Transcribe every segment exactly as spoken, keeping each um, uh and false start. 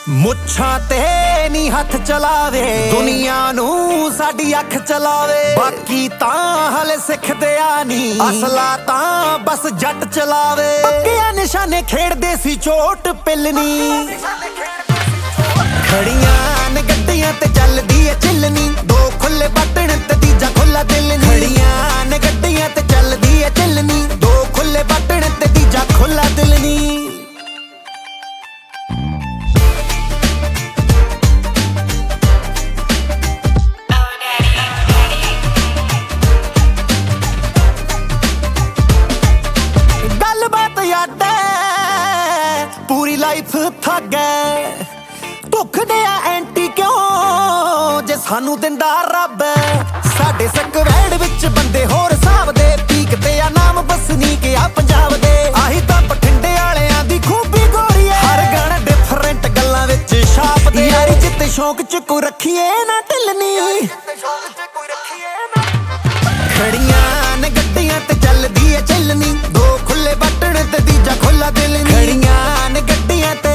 ਮੁੱਛਾਂ ਤੇ ਨੀ ਹੱਥ ਚਲਾਵੇ, ਦੁਨੀਆ ਨੂੰ ਸਾਡੀ ਅੱਖ ਚਲਾਵੇ। ਬਾਕੀ ਤਾਂ ਹਲੇ ਸਿੱਖਦੇ ਆ ਨੀ, ਅਸਲਾ ਤਾਂ ਬਸ ਜੱਟ ਚਲਾਵੇ। ਪੱਕਿਆਂ ਨਿਸ਼ਾਨੇ ਖੇਡਦੇ ਸੀ ਚੋਟ ਪਿੱਲਣੀ, ਖੜੀਆਂ ਨੇ ਗੱਡੀਆਂ ਤੇ ਚੱਲਦੀ ਏ ਚਿਲਨੀ। ਦੋ ਖੁੱਲੇ ਬਟਣ ਤੇ ਤੀਜਾ ਖੁੱਲਾ ਦਿਲ ਨੀ। ਖੜੀਆਂ ਨੇ ਗੱਡੀਆਂ ਤੇ ਚੱਲਦੀ ਏ ਚਿਲਨੀ, ਦੋ ਖੁੱਲੇ ਬਟਣ ਤੇ ਤੀਜਾ ਖੁੱਲਾ ਦਿਲ ਨੀ। ਪੂਰੀ ਲਾਈਫ ਥੱਗੇ ਧੁੱਖ ਦੇ ਆ ਐਂਟੀ ਕਿਉਂ ਜੇ ਸਾਨੂੰ ਦਿੰਦਾ ਰੱਬ। ਸਾਡੇ ਸਕਵੈਡ ਵਿੱਚ ਬੰਦੇ ਹੋਰ ਹਿਸਾਬ ਦੇ, ਪੀਕ ਤੇ ਆ ਨਾਮ ਵਸਨੀਕ ਆ ਪੰਜਾਬ ਦੇ। ਆਹੀ ਤਾਂ ਬਠਿੰਡੇ ਵਾਲਿਆਂ ਦੀ ਖੂਬੀ ਗੋਰੀ ਐ, ਹਰ ਗਾਣਾ ਡਿਫਰੈਂਟ ਗੱਲਾਂ ਵਿੱਚ ਛਾਪ ਦੇ। ਯਾਰੀ ਜਿੱਤੇ ਸ਼ੌਂਕ ਚ ਕੋਈ ਰੱਖੀਏ ਨਾ ਢਿੱਲਣੀ, ਖੜੀਆਂ ਨੇ ਗੱਡੀਆਂ ਤੇ ਚੱਲਦੀ ਏ ਚੱਲਣੀ। ਦੋ ਖੁੱਲੇ ਬਟਣ ਤੇ ਤੀਜਾ ਖੁੱਲਾ ਦਿਲ ਨੀ। ਖੜੀਆਂ ਨੇ ਗੱਡੀਆਂ ਤੇ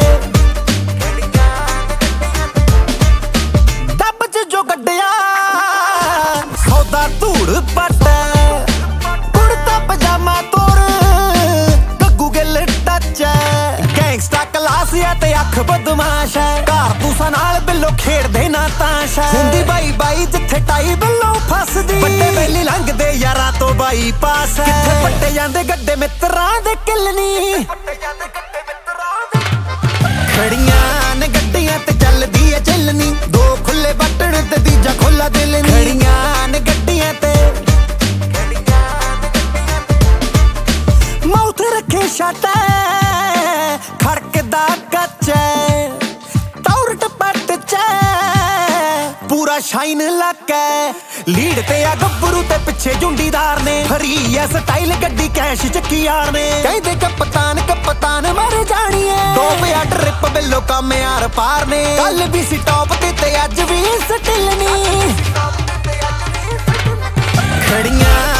ਦੱਬ ਚ ਜੋ ਗੱਡਿਆ ਸੌਦਾ ਧੂੜ ਪੱਟ, ਕੁੜਤਾ ਪਜਾਮਾ ਤੋਰ Gaggu Gill touch. Gangsta class ਆ ਤੇ ਅੱਖ ਬਦਮਾਸ਼ ਹੈ, ਕਾਰਤੂਸਾਂ ਨਾਲ ਬਿੱਲੋ ਖੇਡਦੇ ਨਾ ਤਾਸ਼। ਹੁੰਦੀ ਬਾਈ ਬਾਈ ਜਿੱਥੇ ਟਾਈ ਬਿੱਲੋ ਫਸਦੀ, ਵੱਡੇ ਵੇਲੀ ਲੰਘਦੇ ਯਾਰਾਂ ਤੋਂ ਬਾਈ ਪਾਸ। ਕਿੱਥੇ ਪੱਟੇ ਜਾਂਦੇ ਗੱਡੇ ਮਿੱਤਰਾਂ ਦੇ ਕਿਲਨੀ, ਖੜੀਆਂ ਨੇ ਗੱਡੀਆਂ ਤੇ ਚੱਲਦੀ ਏ ਚੱਲਣੀ। ਦੋ ਖੁੱਲੇ ਬਟਣ ਤੇ ਤੀਜਾ ਖੁੱਲਾ ਦਿਲ ਨੀ। ਖੜੀਆਂ ਨੇ ਗੱਡੀਆਂ ਤੇ ਮੌਤ ਰੱਖੇ ਛੱਟ, ਖੜਕਦਾ ਕੱਚ ਟੌਰ ਪੱਟ ਚ ਪੂਰਾ ਸ਼ਾਈਨ ਲੱਕੇ। ਲੀਡ ਤੇ ਆ ਗੱਭਰੂ ਤੇ ਪਿੱਛੇ ਜੁੰਡੀਦਾਰ ਨੇ, ਹਰੀ ਐ ਸਟਾਈਲ ਗੱਡੀ ਕੈਸ਼ ਚੱਕੀ ਯਾਰ ਨੇ। ਕਹਿੰਦੇ ਕਪਤਾਨ ਕਪਤਾਨ ਮਰ ਜਾਣੀਏ, ਦੋ ਪਿਆ ਟ੍ਰਿਪ ਬਿੱਲੋ ਕੰਮ ਯਾਰ ਪਾਰ ਨੇ। ਕੱਲ ਵੀ ਸੀ ਟੌਪ ਤੇ ਤੇ ਅੱਜ ਵੀ ਸਟਿਲ ਨੀ, ਖੜੀਆਂ